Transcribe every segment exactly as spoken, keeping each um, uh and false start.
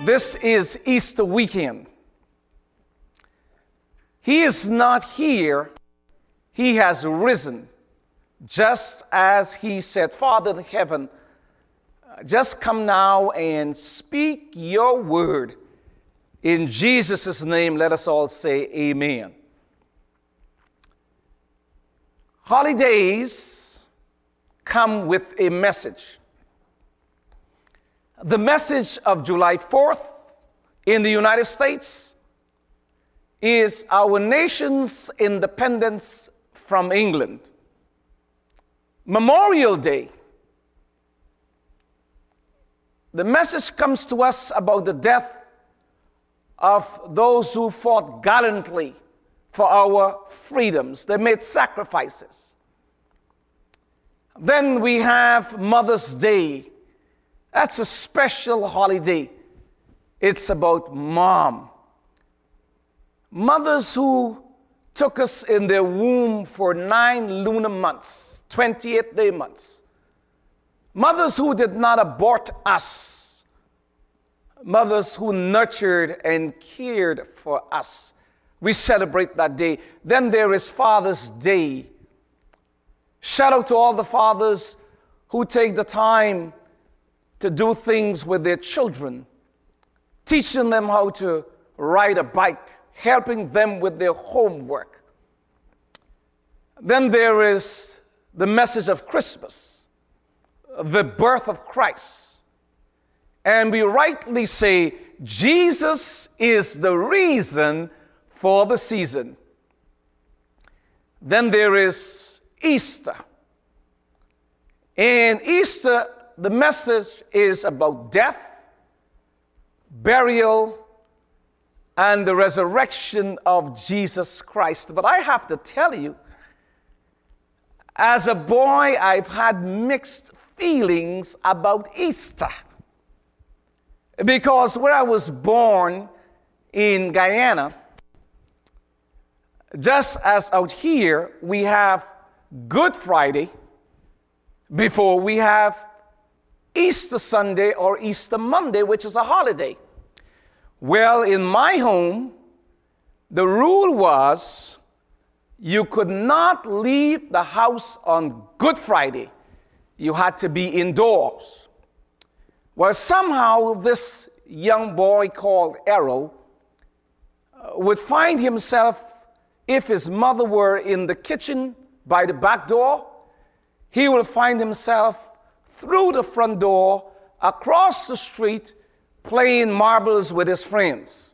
This is Easter weekend. He is not here. He has risen, just as he said, Father in heaven, just come now and speak your word. In Jesus' name, let us all say amen. Holidays come with a message. The message of July fourth in the United States is our nation's independence from England. Memorial Day, the message comes to us about the death of those who fought gallantly for our freedoms. They made sacrifices. Then we have Mother's Day. That's a special holiday. It's about mom. Mothers who took us in their womb for nine lunar months, twenty-eight day months. Mothers who did not abort us. Mothers who nurtured and cared for us. We celebrate that day. Then there is Father's Day. Shout out to all the fathers who take the time to do things with their children, teaching them how to ride a bike, helping them with their homework. Then there is the message of Christmas, the birth of Christ. And we rightly say, Jesus is the reason for the season. Then there is Easter. And Easter, the message is about death, burial, and the resurrection of Jesus Christ. But I have to tell you, as a boy, I've had mixed feelings about Easter. Because where I was born in Guyana, just as out here, we have Good Friday before we have Easter Sunday or Easter Monday, which is a holiday. Well, in my home, the rule was you could not leave the house on Good Friday. You had to be indoors. Well, somehow this young boy called Errol uh, would find himself, if his mother were in the kitchen by the back door, he would find himself through the front door, across the street, playing marbles with his friends.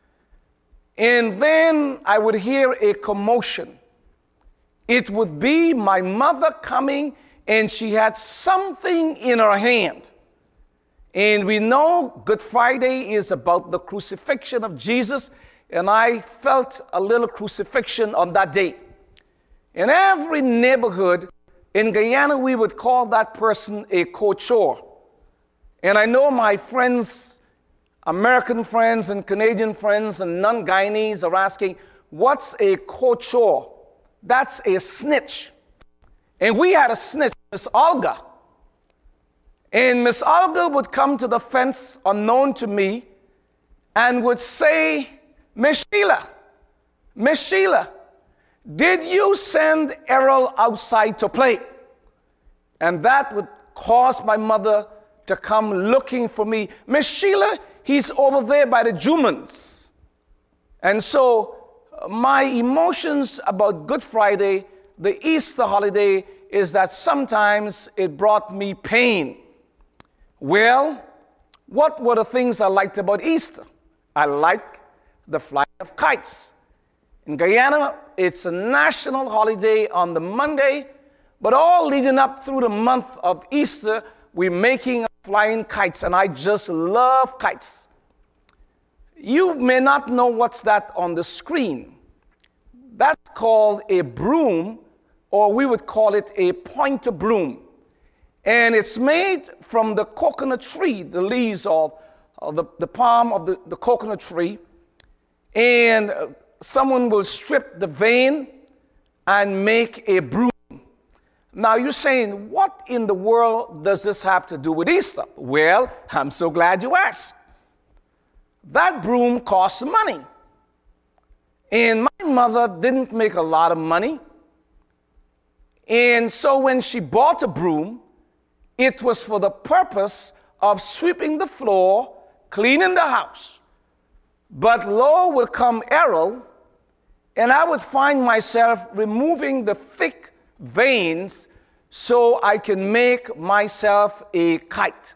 And then I would hear a commotion. It would be my mother coming, and she had something in her hand. And we know Good Friday is about the crucifixion of Jesus, and I felt a little crucifixion on that day. In every neighborhood in Guyana, we would call that person a couture. And I know my friends, American friends and Canadian friends and non-Guyanese are asking, what's a couture? That's a snitch. And we had a snitch, Miss Olga. And Miss Olga would come to the fence unknown to me and would say, Miss Sheila, Miss Sheila, did you send Errol outside to play? And that would cause my mother to come looking for me. Miss Sheila, he's over there by the Jumans. And so my emotions about Good Friday, the Easter holiday, is that sometimes it brought me pain. Well, what were the things I liked about Easter? I like the flying of kites. In Guyana, it's a national holiday on the Monday, but all leading up through the month of Easter, we're making flying kites, and I just love kites. You may not know what's that on the screen. That's called a broom, or we would call it a pointer broom. And it's made from the coconut tree, the leaves of, of the, the palm of the, the coconut tree. And uh, someone will strip the vein and make a broom. Now you're saying, what in the world does this have to do with Easter? Well, I'm so glad you asked. that broom costs money. And my mother didn't make a lot of money. And so when she bought a broom, it was for the purpose of sweeping the floor, cleaning the house. But lo would come Errol, and I would find myself removing the thick veins so I can make myself a kite.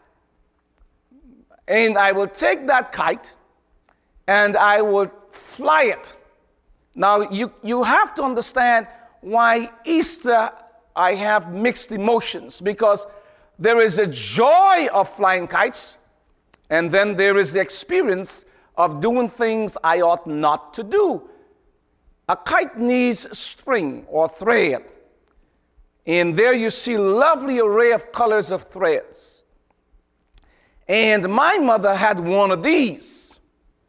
And I will take that kite and I will fly it. Now, you, you have to understand why Easter I have mixed emotions, because there is a joy of flying kites, and then there is the experience of doing things I ought not to do. A kite needs string or thread, and there you see lovely array of colors of threads. And my mother had one of these,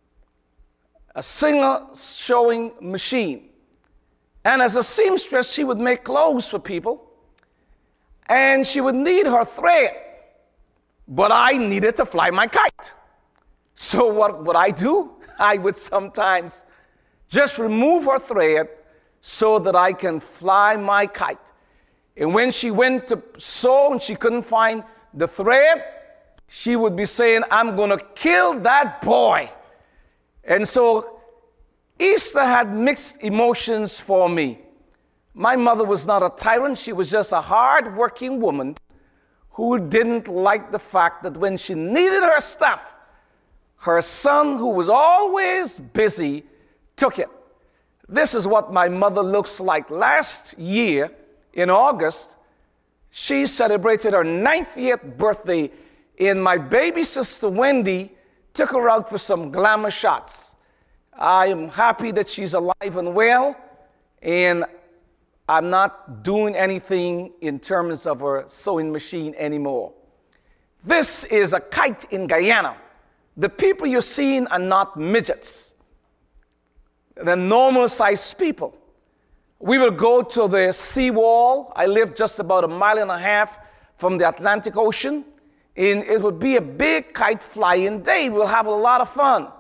a single sewing machine. And as a seamstress, she would make clothes for people, and she would need her thread, but I needed to fly my kite. So what would I do? I would sometimes just remove her thread so that I can fly my kite. And when she went to sew and she couldn't find the thread, she would be saying, I'm going to kill that boy. And so Easter had mixed emotions for me. My mother was not a tyrant. She was just a hard-working woman who didn't like the fact that when she needed her stuff, her son, who was always busy, took it. This is what my mother looks like. Last year, in August, she celebrated her ninetieth birthday, and my baby sister Wendy took her out for some glamour shots. I am happy that she's alive and well, and I'm not doing anything in terms of her sewing machine anymore. This is a kite in Guyana. The people you're seeing are not midgets. They're normal-sized people. We will go to the seawall. I live just about a mile and a half from the Atlantic Ocean, and it would be a big kite flying day. We'll have a lot of fun.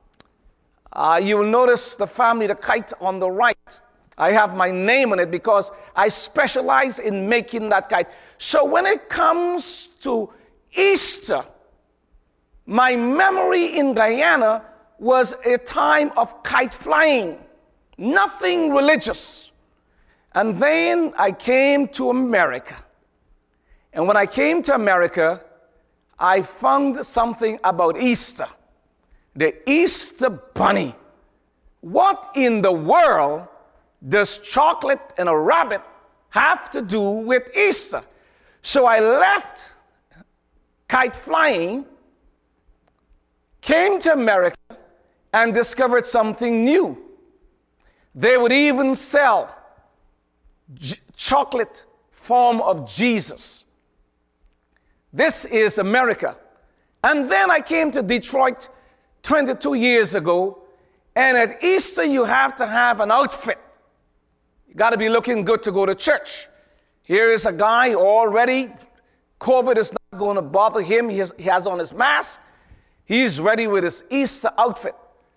Uh, you will notice the family, the kite on the right. I have my name on it because I specialize in making that kite. So when it comes to Easter, my memory in Guyana was a time of kite flying, nothing religious. And then I came to America. And when I came to America, I found something about Easter. The Easter bunny. What in the world does chocolate and a rabbit have to do with Easter? So I left kite flying, came to America, and discovered something new. They would even sell j- chocolate form of Jesus. This is America. And then I came to Detroit twenty-two years ago, and at Easter you have to have an outfit. You got to be looking good to go to church. Here is a guy already. COVID is not going to bother him. He has, he has on his mask. He's ready with his Easter outfit.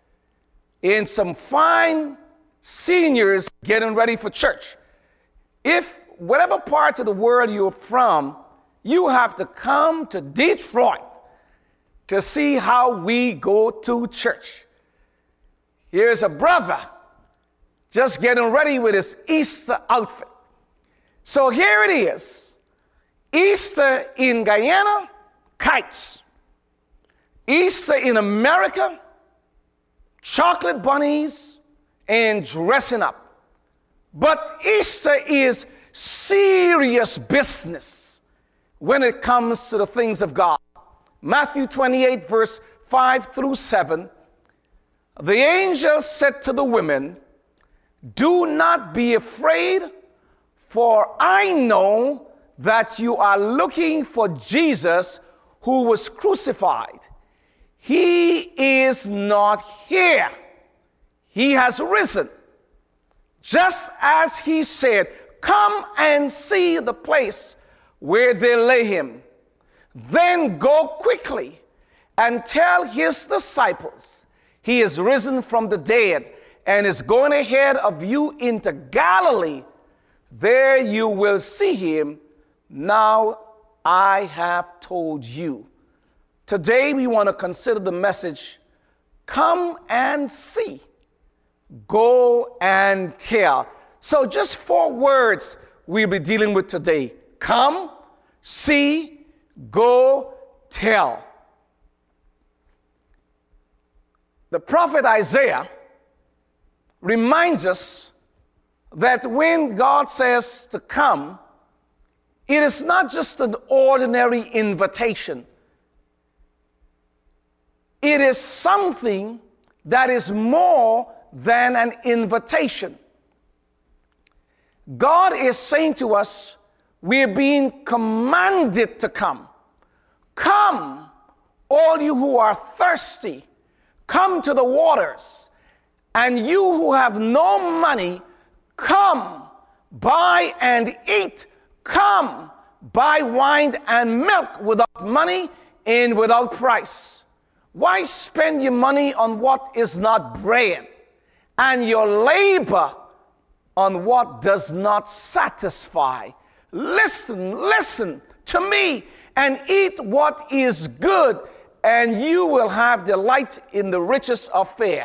And some fine seniors getting ready for church. If whatever part of the world you're from, you have to come to Detroit to see how we go to church. Here's a brother just getting ready with his Easter outfit. So here it is. Easter in Guyana, kites. Easter in America, chocolate bunnies and dressing up. But Easter is serious business when it comes to the things of God. Matthew twenty-eight, verse five through seven, the angel said to the women, do not be afraid, for I know that you are looking for Jesus who was crucified. He is not here. He has risen. Just as he said, come and see the place where they lay him. Then go quickly and tell his disciples he is risen from the dead and is going ahead of you into Galilee. There you will see him. Now I have told you. Today we want to consider the message, come and see. Go and tell. So just four words we'll be dealing with today. Come, see, go, tell. The prophet Isaiah reminds us that when God says to come, it is not just an ordinary invitation. It is something that is more than an invitation. God is saying to us, we're being commanded to come. Come, all you who are thirsty, come to the waters. And you who have no money, come, buy and eat. Come, buy wine and milk without money and without price. Why spend your money on what is not bread, and your labor on what does not satisfy? Listen, listen to me and eat what is good, and you will have delight in the riches of fare.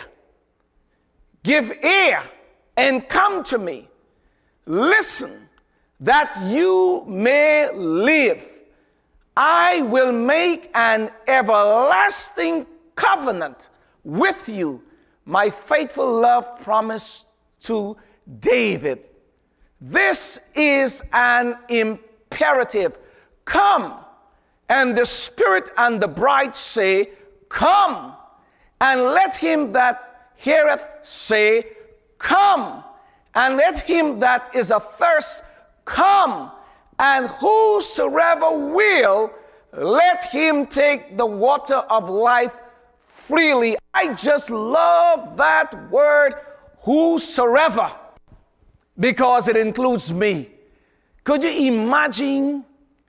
Give ear and come to me. Listen, that you may live. I will make an everlasting covenant with you, my faithful love promise to David. This is an imperative. Come. And the Spirit and the bride say, come. And let him that heareth say, come. And let him that is athirst come. And whosoever will, let him take the water of life freely. I just love that word, whosoever, because it includes me. Could you imagine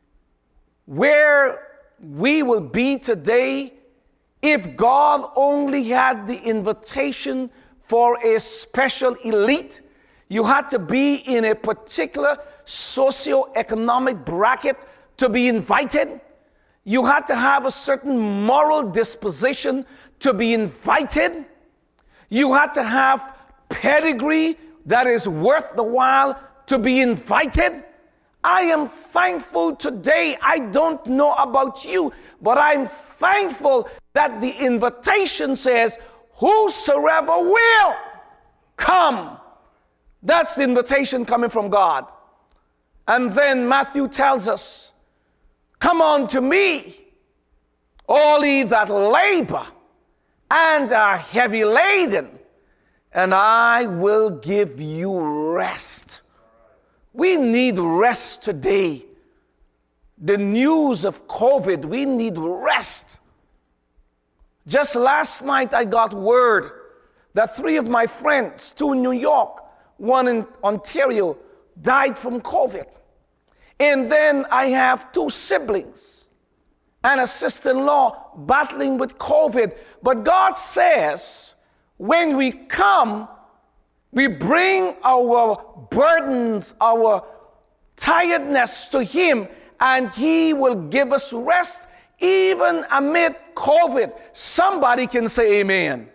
where we will be today if God only had the invitation for a special elite? You had to be in a particular socioeconomic bracket to be invited. You had to have a certain moral disposition to be invited. You had to have pedigree that is worth the while to be invited. I am thankful today. I don't know about you, but I'm thankful that the invitation says, whosoever will, come. That's the invitation coming from God. And then Matthew tells us, come unto me, all ye that labor and are heavy laden, and I will give you rest. We need rest today. The news of COVID, we need rest. Just last night I got word that three of my friends, two in New York, one in Ontario, died from COVID. And then I have two siblings and a sister-in-law battling with COVID. But God says, when we come, we bring our burdens, our tiredness to him, and he will give us rest even amid COVID. Somebody can say amen.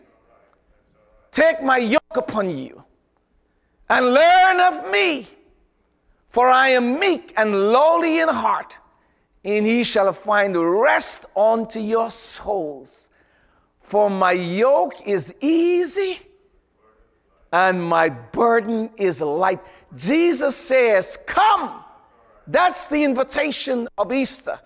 Take my yoke upon you and learn of me, for I am meek and lowly in heart, and ye shall find rest unto your souls. For my yoke is easy and my burden is light. Jesus says, come. That's the invitation of Easter.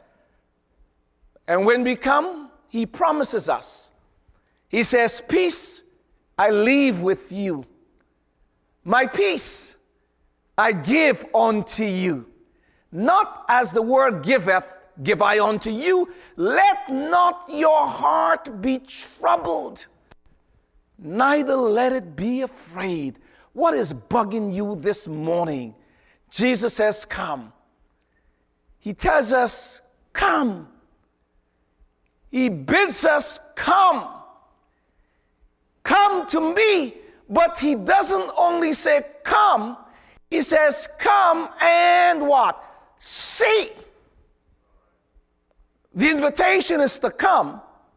And when we come, he promises us. He says, peace I leave with you. My peace I give unto you. Not as the world giveth, give I unto you. Let not your heart be troubled, neither let it be afraid. What is bugging you this morning? Jesus says, come. He tells us, come. He bids us come. Come to me. But he doesn't only say come, he says come and what? See. The invitation is to come,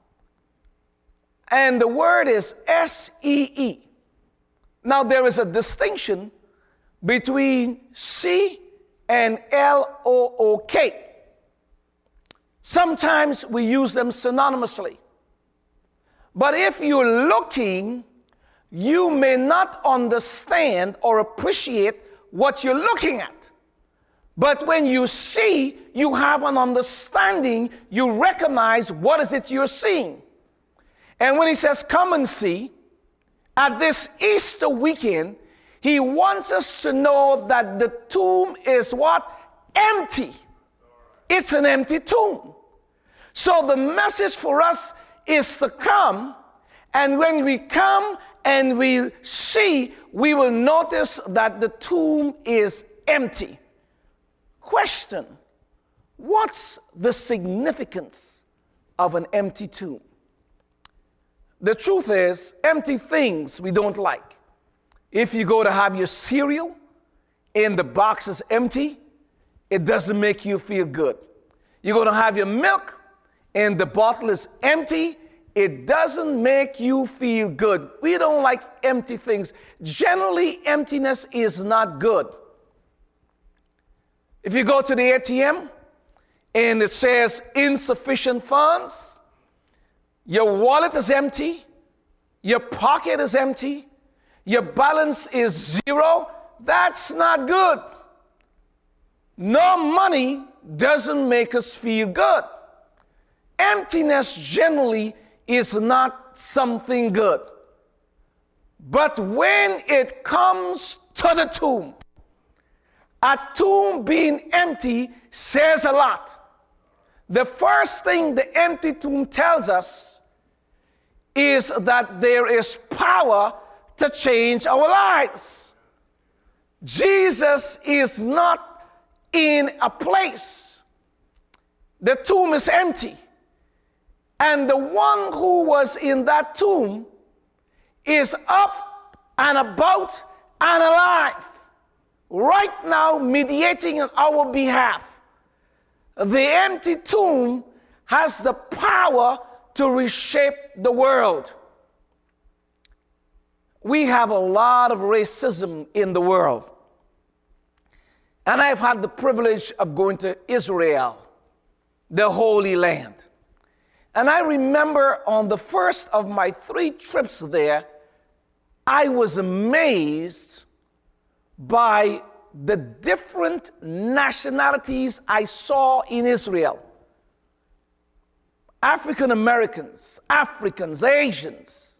and the word is S E E. Now there is a distinction between see and L O O K. Sometimes we use them synonymously. But if you're looking, you may not understand or appreciate what you're looking at. But when you see, you have an understanding, you recognize what is it you're seeing. And when he says, come and see, at this Easter weekend, he wants us to know that the tomb is what? Empty. It's an empty tomb. So the message for us is to come, and when we come and we see, we will notice that the tomb is empty. Question: what's the significance of an empty tomb? The truth is, empty things we don't like. If you go to have your cereal and the box is empty, it doesn't make you feel good. You're going to have your milk and the bottle is empty, it doesn't make you feel good. We don't like empty things. Generally, emptiness is not good. If you go to the A T M and it says insufficient funds, your wallet is empty, your pocket is empty, your balance is zero, that's not good. No money doesn't make us feel good. Emptiness generally is not something good. But when it comes to the tomb, a tomb being empty says a lot. The first thing the empty tomb tells us is that there is power to change our lives. Jesus is not in a place. The tomb is empty. And the one who was in that tomb is up and about and alive, right now mediating on our behalf. The empty tomb has the power to reshape the world. We have a lot of racism in the world. And I've had the privilege of going to Israel, the Holy Land. And I remember on the first of my three trips there, I was amazed by the different nationalities I saw in Israel. African Americans, Africans, Asians,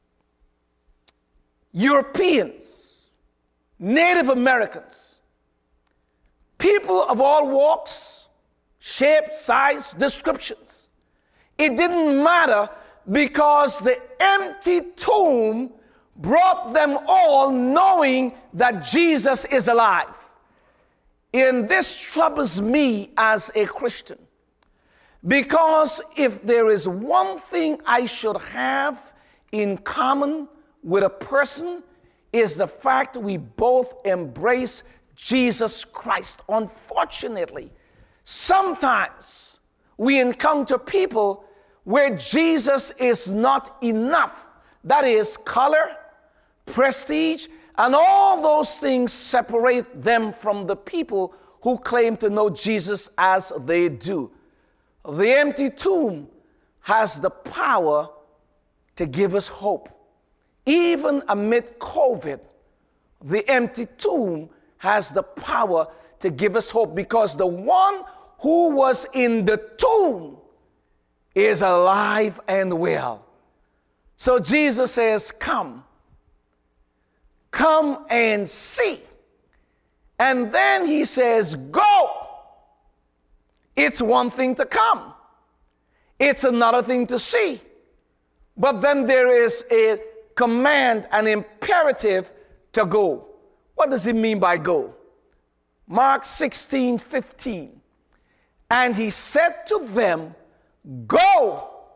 Europeans, Native Americans, people of all walks, shape, size, descriptions. It didn't matter because the empty tomb brought them all knowing that Jesus is alive. And this troubles me as a Christian, because if there is one thing I should have in common with a person, is the fact we both embrace Jesus Christ. Unfortunately, sometimes we encounter people where Jesus is not enough. That is, color, prestige, and all those things separate them from the people who claim to know Jesus as they do. The empty tomb has the power to give us hope. Even amid COVID, the empty tomb has the power to give us hope, because the one who was in the tomb is alive and well. So Jesus says, come. Come and see. And then he says, go. It's one thing to come. It's another thing to see. But then there is a command, an imperative to go. What does it mean by go? Mark sixteen fifteen. And he said to them, go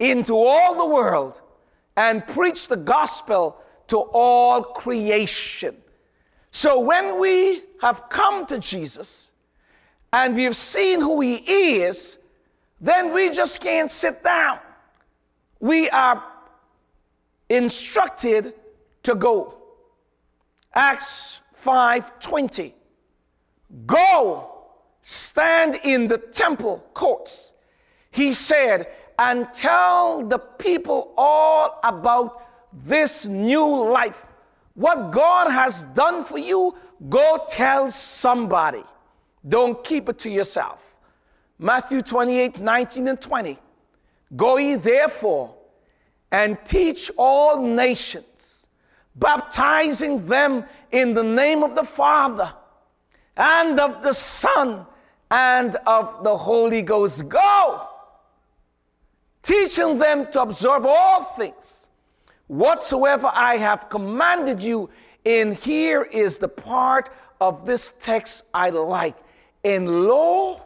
into all the world and preach the gospel to all creation. So when we have come to Jesus and we've seen who he is, then we just can't sit down. We are instructed to go. Acts five twenty. Go, stand in the temple courts, he said, and tell the people all about this new life. What God has done for you, go tell somebody. Don't keep it to yourself. Matthew twenty-eight, nineteen and twenty. Go ye therefore and teach all nations, baptizing them in the name of the Father and of the Son and of the Holy Ghost. Go, teaching them to observe all things whatsoever I have commanded you. And here is the part of this text I like. And lo,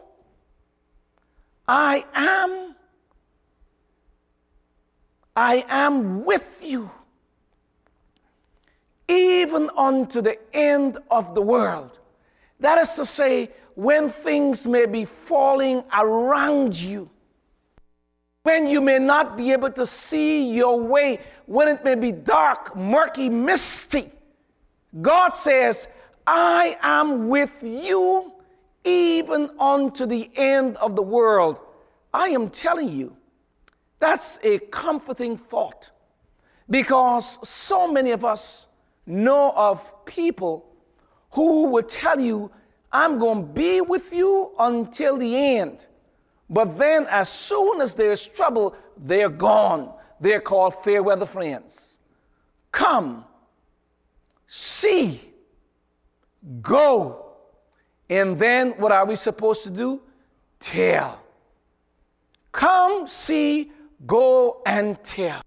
I am, I am with you, even unto the end of the world. That is to say, when things may be falling around you, when you may not be able to see your way, when it may be dark, murky, misty, God says, I am with you even unto the end of the world. I am telling you, that's a comforting thought, because so many of us know of people who will tell you, I'm going to be with you until the end. But then as soon as there's trouble, they're gone. They're called fair weather friends. Come, see, go. And then what are we supposed to do? Tell. Come, see, go, and tell.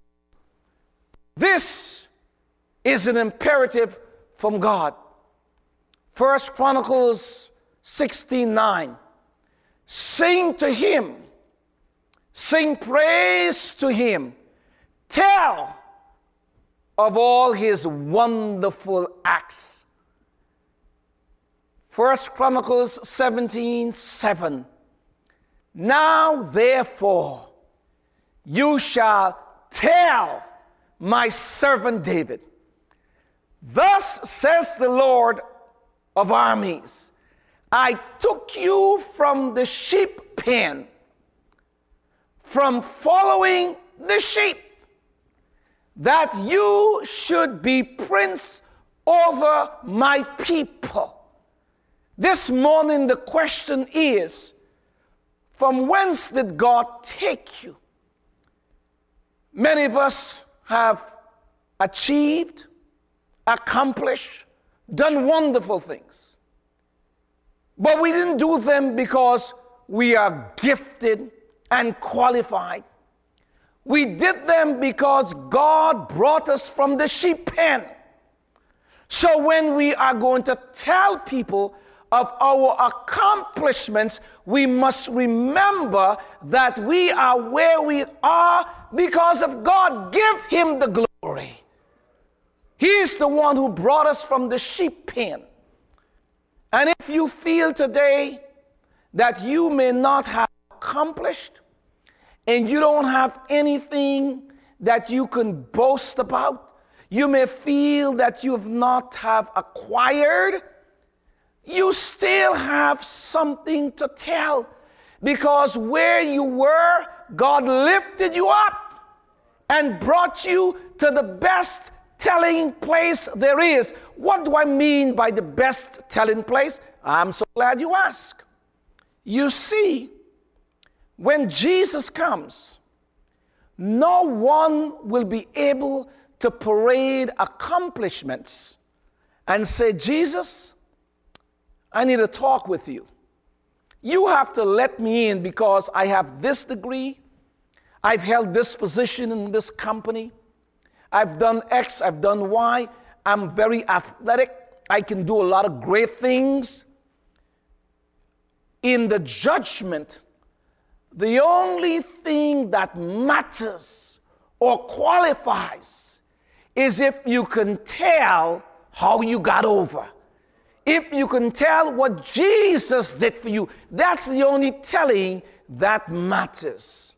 This is an imperative from God. First Chronicles sixteen nine. Sing to him, sing praise to him, tell of all his wonderful acts. First Chronicles seventeen seven. Now therefore you shall tell my servant David, thus says the Lord of armies, I took you from the sheep pen, from following the sheep, that you should be prince over my people. This morning the question is, from whence did God take you? Many of us have achieved, accomplished, done wonderful things. But we didn't do them because we are gifted and qualified. We did them because God brought us from the sheep pen. So when we are going to tell people of our accomplishments, we must remember that we are where we are because of God. Give him the glory. He's the one who brought us from the sheep pen. And if you feel today that you may not have accomplished and you don't have anything that you can boast about, you may feel that you have not have acquired, you still have something to tell, because where you were, God lifted you up and brought you to the best telling place there is. What do I mean by the best telling place? I'm so glad you asked. You see, when Jesus comes, no one will be able to parade accomplishments and say, Jesus, I need to talk with you. You have to let me in because I have this degree, I've held this position in this company, I've done X, I've done Y, I'm very athletic, I can do a lot of great things. In the judgment, the only thing that matters or qualifies is if you can tell how you got over. If you can tell what Jesus did for you, that's the only telling that matters.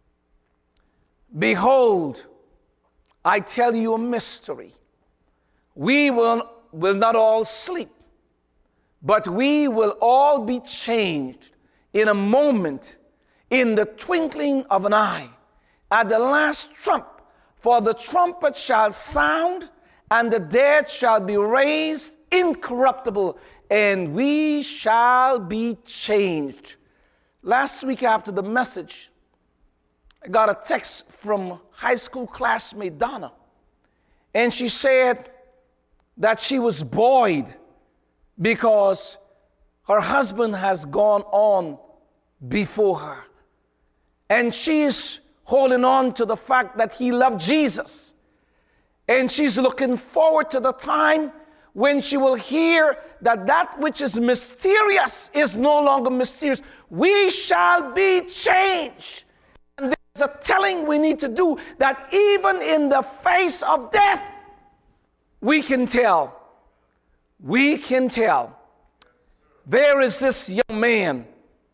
Behold, I tell you a mystery. We will, will not all sleep, but we will all be changed in a moment, in the twinkling of an eye, at the last trump. For the trumpet shall sound, and the dead shall be raised incorruptible, and we shall be changed. Last week after the message, I got a text from high school classmate Donna, and she said that she was buoyed because her husband has gone on before her, and she's holding on to the fact that he loved Jesus, and she's looking forward to the time when she will hear that that which is mysterious is no longer mysterious. We shall be changed. And there's a telling we need to do, that even in the face of death, we can tell. We can tell. There is this young man,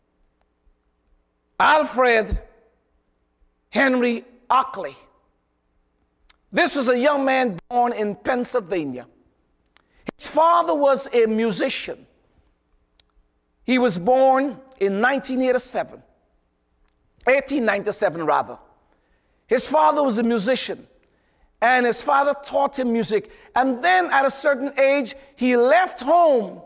Alfred Henry Ockley. This was a young man born in Pennsylvania. His father was a musician. He was born in nineteen eighty-seven, eighteen ninety-seven rather. His father was a musician, and his father taught him music. And then at a certain age, he left home,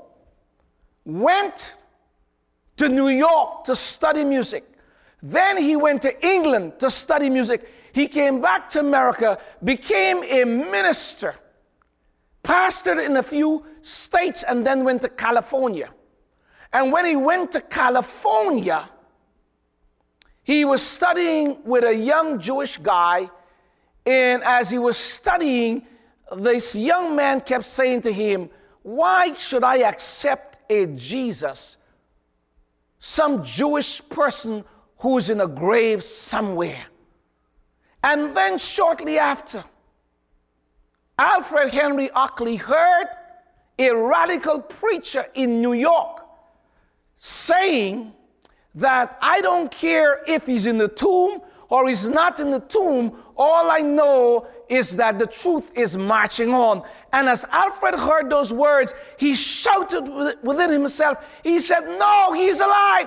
went to New York to study music. Then he went to England to study music. He came back to America, became a minister, pastored in a few states, and then went to California. And when he went to California, he was studying with a young Jewish guy, and as he was studying, this young man kept saying to him, "Why should I accept a Jesus, some Jewish person who's in a grave somewhere?" And then shortly after, Alfred Henry Ockley heard a radical preacher in New York saying that, "I don't care if he's in the tomb or he's not in the tomb. All I know is that the truth is marching on." And as Alfred heard those words, he shouted within himself. He said, "No, he's alive."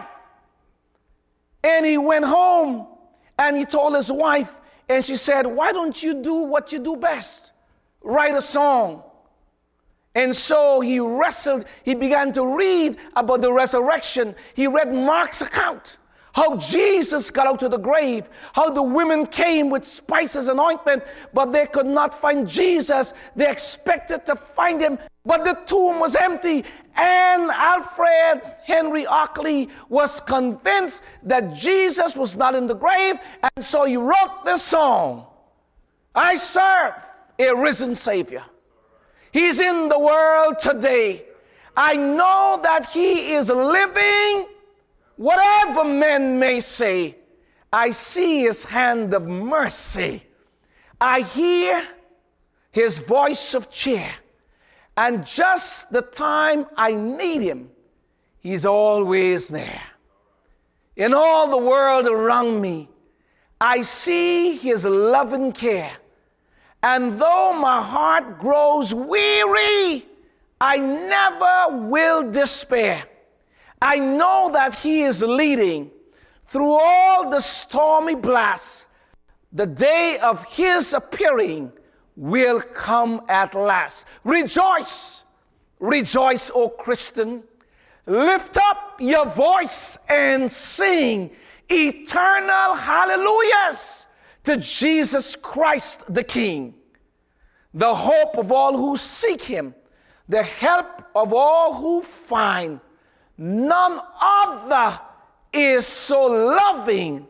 And he went home and he told his wife, and she said, "Why don't you do what you do best? Write a song." And so he wrestled. He began to read about the resurrection. He read Mark's account, how Jesus got out of the grave, how the women came with spices and ointment, but they could not find Jesus. They expected to find him, but the tomb was empty. And Alfred Henry Ockley was convinced that Jesus was not in the grave, and so he wrote this song, "I serve a risen Savior. He's in the world today. I know that he is living. Whatever men may say, I see his hand of mercy. I hear his voice of cheer. And just the time I need him, he's always there. In all the world around me, I see his loving care. And though my heart grows weary, I never will despair. I know that he is leading through all the stormy blasts. The day of his appearing will come at last." Rejoice, rejoice, O Christian. Lift up your voice and sing eternal hallelujahs to Jesus Christ the King, the hope of all who seek him, the help of all who find. None other is so loving,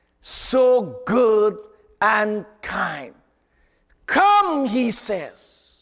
so good and kind. Come, he says,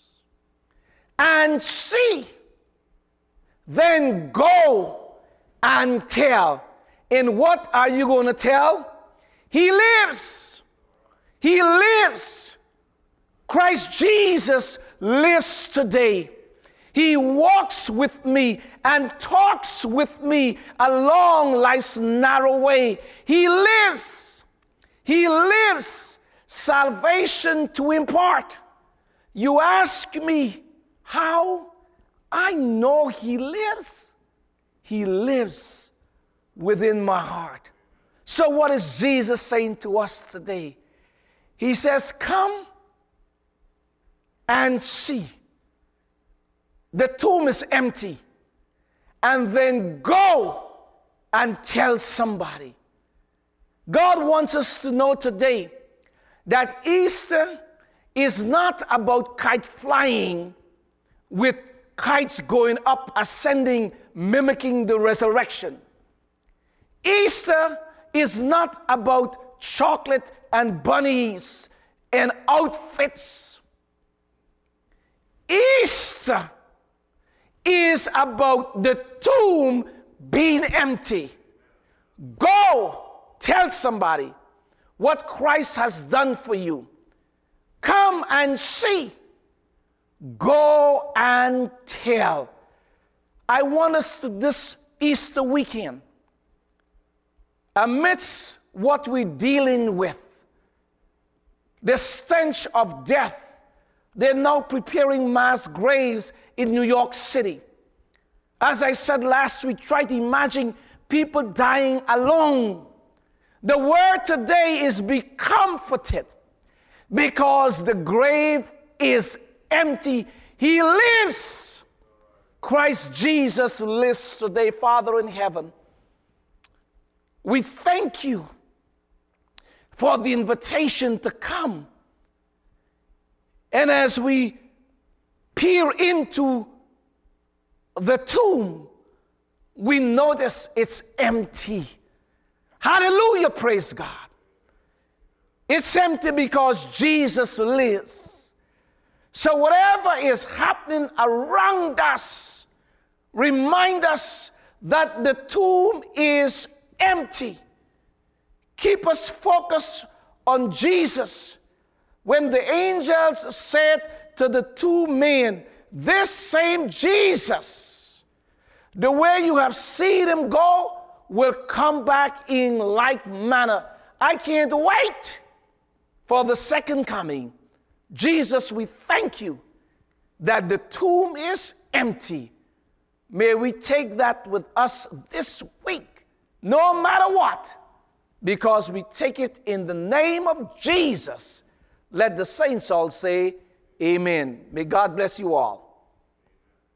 and see, then go and tell And what are you going to tell? He lives. He lives. Christ Jesus lives today. He walks with me and talks with me along life's narrow way. He lives. He lives. Salvation to impart. You ask me, how? I know He lives. He lives within my heart. So what is Jesus saying to us today? He says, come and see. The tomb is empty. And then go and tell somebody. God wants us to know today that Easter is not about kite flying with kites going up, ascending, mimicking the resurrection. Easter is not about chocolate and bunnies and outfits. Easter is about the tomb being empty. Go tell somebody what Christ has done for you. Come and see. Go and tell. I want us to this Easter weekend, amidst what we're dealing with, the stench of death. They're now preparing mass graves in New York City. As I said last week, try to imagine people dying alone. The word today is be comforted, because the grave is empty. He lives. Christ Jesus lives today. Father in heaven, we thank you for the invitation to come. And as we peer into the tomb, we notice it's empty. Hallelujah, praise God. It's empty because Jesus lives. So whatever is happening around us, remind us that the tomb is empty. Keep us focused on Jesus. When the angels said to the two men, this same Jesus, the way you have seen him go, will come back in like manner. I can't wait for the second coming. Jesus, we thank you that the tomb is empty. May we take that with us this week, no matter what, because we take it in the name of Jesus. Let the saints all say, amen. May God bless you all.